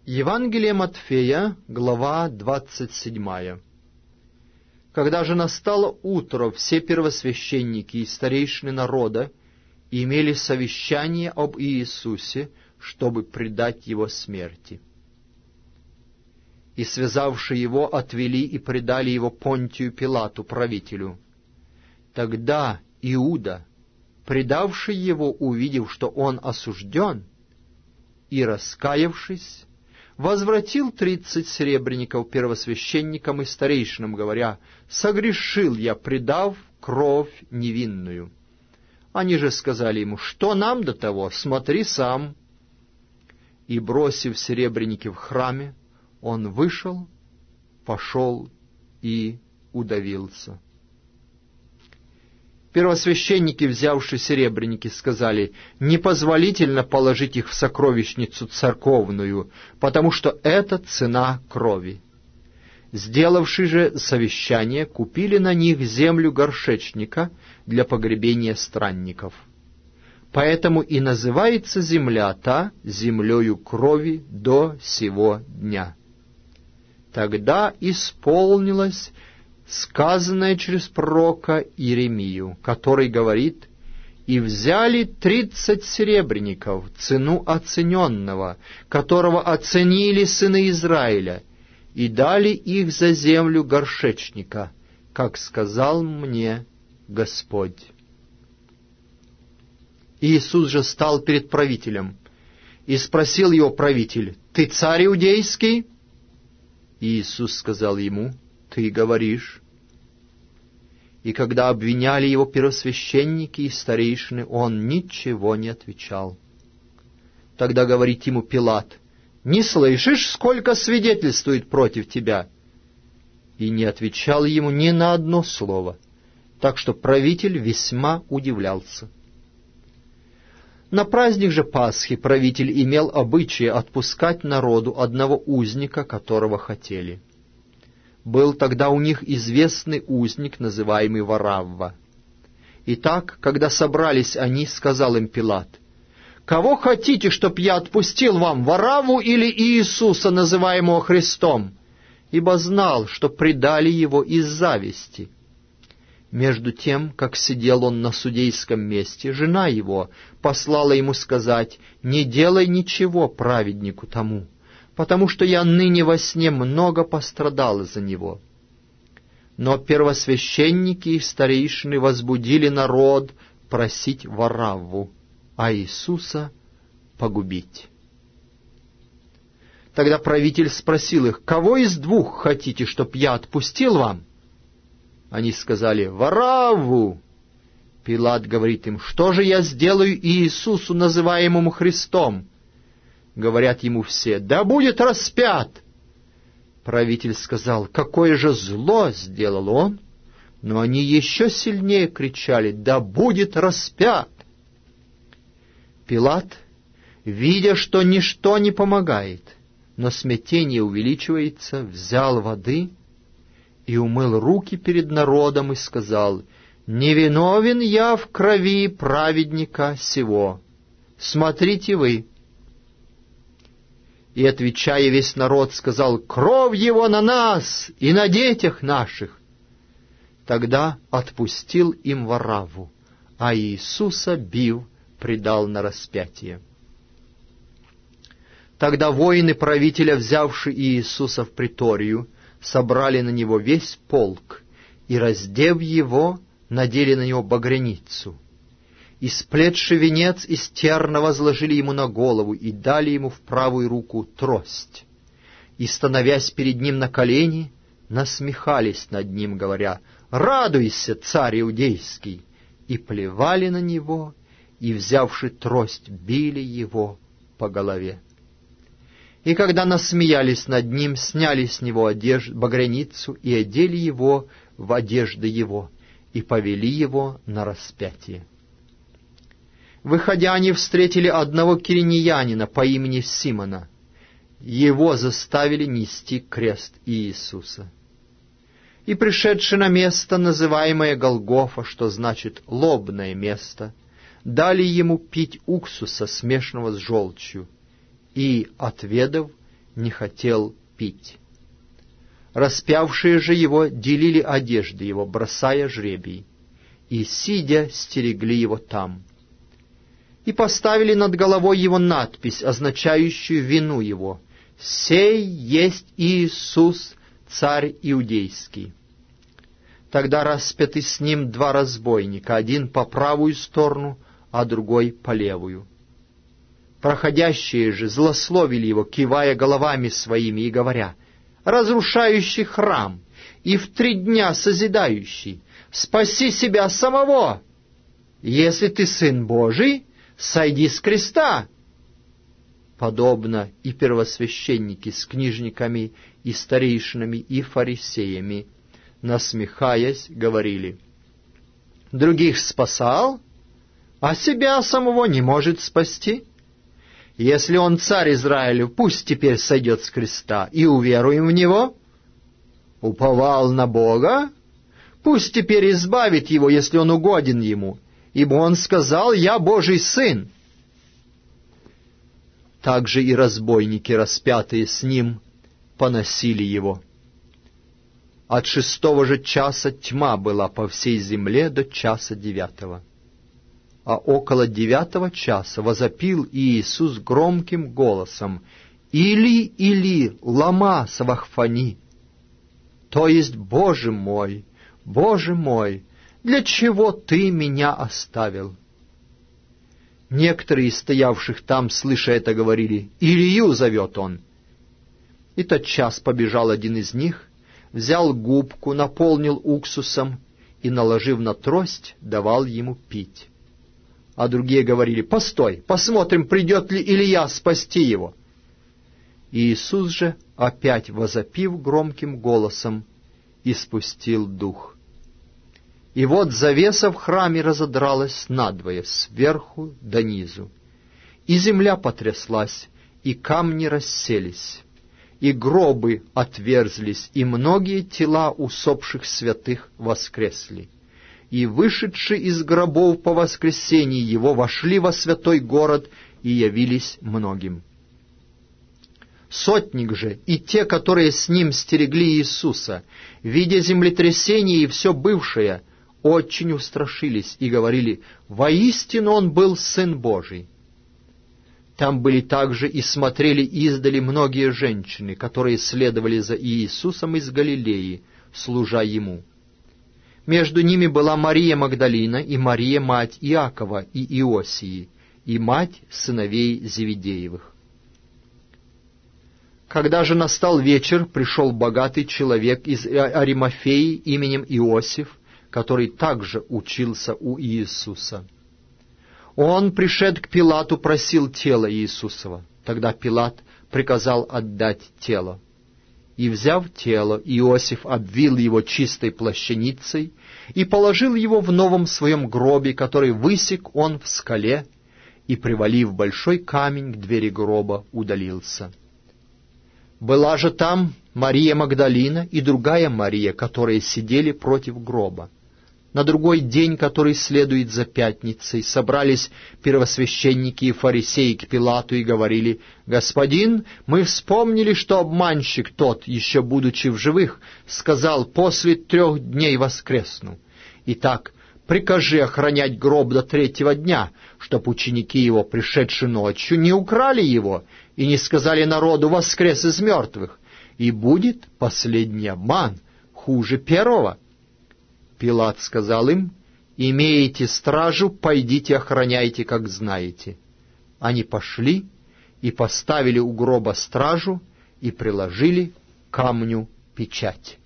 Евангелие Матфея, глава 27. Когда же настало утро, все первосвященники и старейшины народа имели совещание об Иисусе, чтобы предать Его смерти. И, связавши Его, отвели и предали Его Понтию Пилату, правителю. Тогда Иуда, предавший Его, увидев, что Он осужден, и, раскаявшись, возвратил 30 серебряников первосвященникам и старейшинам, говоря: «Согрешил я, предав кровь невинную». Они же сказали ему: «Что нам до того? Смотри сам». И, бросив серебряники в храме, он вышел, пошел и удавился. Первосвященники, взявши серебряники, сказали: «Непозволительно положить их в сокровищницу церковную, потому что это цена крови». Сделавши же совещание, купили на них землю горшечника для погребения странников. Поэтому и называется земля та землею крови до сего дня. Тогда исполнилось сказанное через пророка Иеремию, который говорит: «И взяли 30 серебряников, цену оцененного, которого оценили сыны Израиля, и дали их за землю горшечника, как сказал мне Господь». Иисус же стал перед правителем, и спросил его правитель: «Ты царь иудейский?» Иисус сказал ему: «Ты говоришь». И когда обвиняли его первосвященники и старейшины, он ничего не отвечал. Тогда говорит ему Пилат: «Не слышишь, сколько свидетельствует против тебя?» И не отвечал ему ни на одно слово, так что правитель весьма удивлялся. На праздник же Пасхи правитель имел обычай отпускать народу одного узника, которого хотели. Был тогда у них известный узник, называемый Варавва. Итак, когда собрались они, сказал им Пилат: «Кого хотите, чтоб я отпустил вам, Варавву или Иисуса, называемого Христом?» Ибо знал, что предали его из зависти. Между тем, как сидел он на судейском месте, жена его послала ему сказать: «Не делай ничего праведнику тому, потому что я ныне во сне много пострадала за него». Но первосвященники и старейшины возбудили народ просить Варавву, а Иисуса погубить. Тогда правитель спросил их: «Кого из двух хотите, чтоб я отпустил вам?» Они сказали: «Варавву». Пилат говорит им: «Что же я сделаю Иисусу, называемому Христом?» Говорят ему все: «Да будет распят!» Правитель сказал: «Какое же зло сделал он!» Но они еще сильнее кричали: «Да будет распят!» Пилат, видя, что ничто не помогает, но смятение увеличивается, взял воды и умыл руки перед народом и сказал: «Не виновен я в крови праведника сего. Смотрите вы». И, отвечая, весь народ сказал: «Кровь его на нас и на детях наших». Тогда отпустил им Варавву, а Иисуса, бив, предал на распятие. Тогда воины правителя, взявши Иисуса в приторию, собрали на него весь полк, и, раздев его, надели на него багряницу. И, сплетши венец из терна, возложили ему на голову и дали ему в правую руку трость. И, становясь перед ним на колени, насмехались над ним, говоря: «Радуйся, царь иудейский!» И плевали на него, и, взявши трость, били его по голове. И когда насмеялись над ним, сняли с него багряницу и одели его в одежды его, и повели его на распятие. Выходя, они встретили одного киринеянина по имени Симона. Его заставили нести крест Иисуса. И, пришедши на место, называемое Голгофа, что значит «лобное место», дали ему пить уксуса, смешанного с желчью, и, отведав, не хотел пить. Распявшие же его делили одежды его, бросая жребий, и, сидя, стерегли его там. И поставили над головой его надпись, означающую вину его: «Сей есть Иисус, царь иудейский». Тогда распяты с ним два разбойника, один по правую сторону, а другой по левую. Проходящие же злословили его, кивая головами своими и говоря: «Разрушающий храм и в 3 дня созидающий, спаси себя самого! Если ты Сын Божий, сойди с креста!» Подобно и первосвященники с книжниками и старейшинами и фарисеями, насмехаясь, говорили: «Других спасал, а себя самого не может спасти. Если он царь Израилю, пусть теперь сойдет с креста, и уверуем в него. Уповал на Бога, пусть теперь избавит его, если он угоден ему, ибо он сказал: «Я Божий сын». Также и разбойники, распятые с ним, поносили его. От 6 же часа тьма была по всей земле до 9. А около 9 часа возопил Иисус громким голосом: «Или, Или, лама савахфани!» То есть: «Боже мой, для чего ты меня оставил?» Некоторые из стоявших там, слыша это, говорили: «Илью зовет он». И тотчас побежал один из них, взял губку, наполнил уксусом и, наложив на трость, давал ему пить. А другие говорили: «Постой, посмотрим, придет ли Илия спасти его». Иисус же, опять возопив громким голосом, испустил дух. И вот завеса в храме разодралась надвое, сверху до низу, и земля потряслась, и камни расселись, и гробы отверзлись, и многие тела усопших святых воскресли. И вышедшие из гробов по воскресении его вошли во святой город и явились многим. Сотник же и те, которые с ним стерегли Иисуса, видя землетрясение и все бывшее, очень устрашились и говорили: «Воистину он был Сын Божий». Там были также и смотрели издали многие женщины, которые следовали за Иисусом из Галилеи, служа ему. Между ними была Мария Магдалина и Мария, мать Иакова и Иосии, и мать сыновей Зеведеевых. Когда же настал вечер, пришел богатый человек из Аримафеи именем Иосиф, который также учился у Иисуса. Он, пришед к Пилату, просил тело Иисусова. Тогда Пилат приказал отдать тело. И, взяв тело, Иосиф обвил его чистой плащаницей и положил его в новом своем гробе, который высек он в скале, и, привалив большой камень к двери гроба, удалился. Была же там Мария Магдалина и другая Мария, которые сидели против гроба. На другой день, который следует за пятницей, собрались первосвященники и фарисеи к Пилату и говорили: «Господин, мы вспомнили, что обманщик тот, еще будучи в живых, сказал: после 3 дней воскресну. Итак, прикажи охранять гроб до 3-го дня, чтоб ученики его, пришедшие ночью, не украли его и не сказали народу: воскрес из мертвых, и будет последний обман хуже первого». Пилат сказал им: «Имеете стражу, пойдите охраняйте, как знаете». Они пошли и поставили у гроба стражу и приложили к камню печать.